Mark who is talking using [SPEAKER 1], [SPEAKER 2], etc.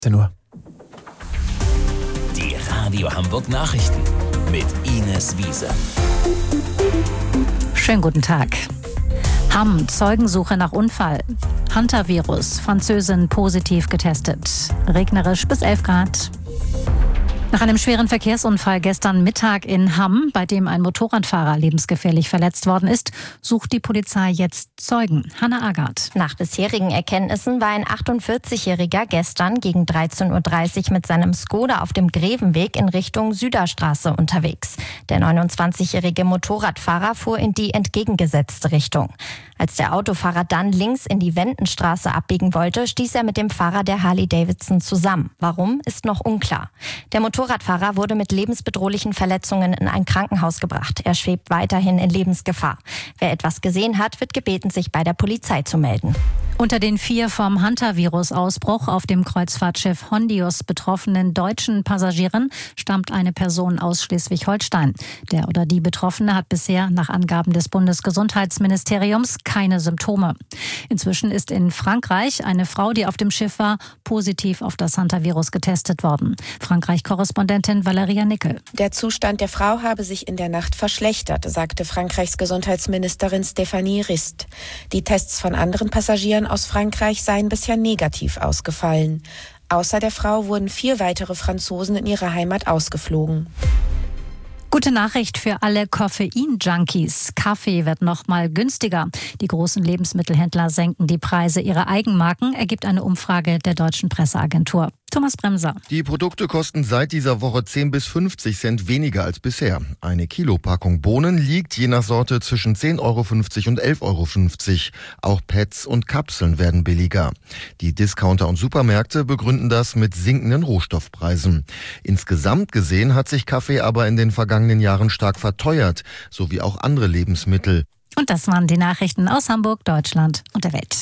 [SPEAKER 1] 10 Uhr.
[SPEAKER 2] Die Radio Hamburg Nachrichten mit Ines Wiese.
[SPEAKER 3] Schönen guten Tag. Hamm, Zeugensuche nach Unfall. Hunter-Virus, Französin positiv getestet. Regnerisch bis 11 Grad. Nach einem schweren Verkehrsunfall gestern Mittag in Hamm, bei dem ein Motorradfahrer lebensgefährlich verletzt worden ist, sucht die Polizei jetzt Zeugen. Hanna Agard.
[SPEAKER 4] Nach bisherigen Erkenntnissen war ein 48-Jähriger gestern gegen 13.30 Uhr mit seinem Skoda auf dem Grevenweg in Richtung Süderstraße unterwegs. Der 29-jährige Motorradfahrer fuhr in die entgegengesetzte Richtung. Als der Autofahrer dann links in die Wendenstraße abbiegen wollte, stieß er mit dem Fahrer der Harley-Davidson zusammen. Warum, ist noch unklar. Der Motorradfahrer wurde mit lebensbedrohlichen Verletzungen in ein Krankenhaus gebracht. Er schwebt weiterhin in Lebensgefahr. Wer etwas gesehen hat, wird gebeten, sich bei der Polizei zu melden.
[SPEAKER 3] Unter den 4 vom Hunter-Virus-Ausbruch auf dem Kreuzfahrtschiff Hondius betroffenen deutschen Passagieren stammt eine Person aus Schleswig-Holstein. Der oder die Betroffene hat bisher nach Angaben des Bundesgesundheitsministeriums keine Symptome. Inzwischen ist in Frankreich eine Frau, die auf dem Schiff war, positiv auf das Hunter-Virus getestet worden. Frankreich-Korrespondentin Valeria Nickel.
[SPEAKER 5] Der Zustand der Frau habe sich in der Nacht verschlechtert, sagte Frankreichs Gesundheitsministerin Stéphanie Rist. Die Tests von anderen Passagieren aus Frankreich seien bisher negativ ausgefallen. Außer der Frau wurden 4 weitere Franzosen in ihre Heimat ausgeflogen.
[SPEAKER 3] Gute Nachricht für alle Koffein-Junkies. Kaffee wird noch mal günstiger. Die großen Lebensmittelhändler senken die Preise ihrer Eigenmarken, ergibt eine Umfrage der Deutschen Presseagentur. Thomas Bremser.
[SPEAKER 6] Die Produkte kosten seit dieser Woche 10 bis 50 Cent weniger als bisher. Eine Kilopackung Bohnen liegt je nach Sorte zwischen 10,50 Euro und 11,50 Euro. Auch Pads und Kapseln werden billiger. Die Discounter und Supermärkte begründen das mit sinkenden Rohstoffpreisen. Insgesamt gesehen hat sich Kaffee aber in den vergangenen Jahren stark verteuert, sowie auch andere Lebensmittel.
[SPEAKER 3] Und das waren die Nachrichten aus Hamburg, Deutschland und der Welt.